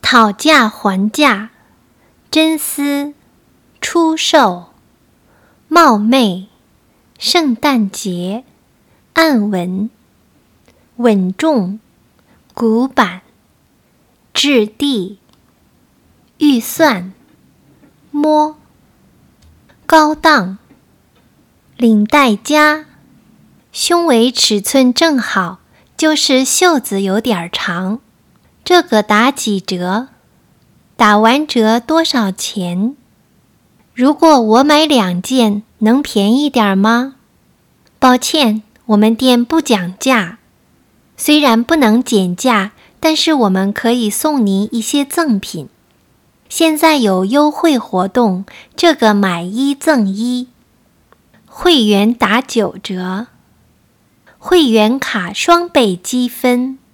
讨价还价，真丝，出售，冒昧，圣诞节，暗纹，稳重，古板，质地，预算，摸，高档，领带夹，胸围尺寸正好，就是袖子有点长。这个打几折？打完折多少钱？如果我买2件，能便宜点吗？抱歉，我们店不讲价。虽然不能减价，但是我们可以送您一些赠品。现在有优惠活动，这个买1赠1。会员打9折，会员卡双倍积分。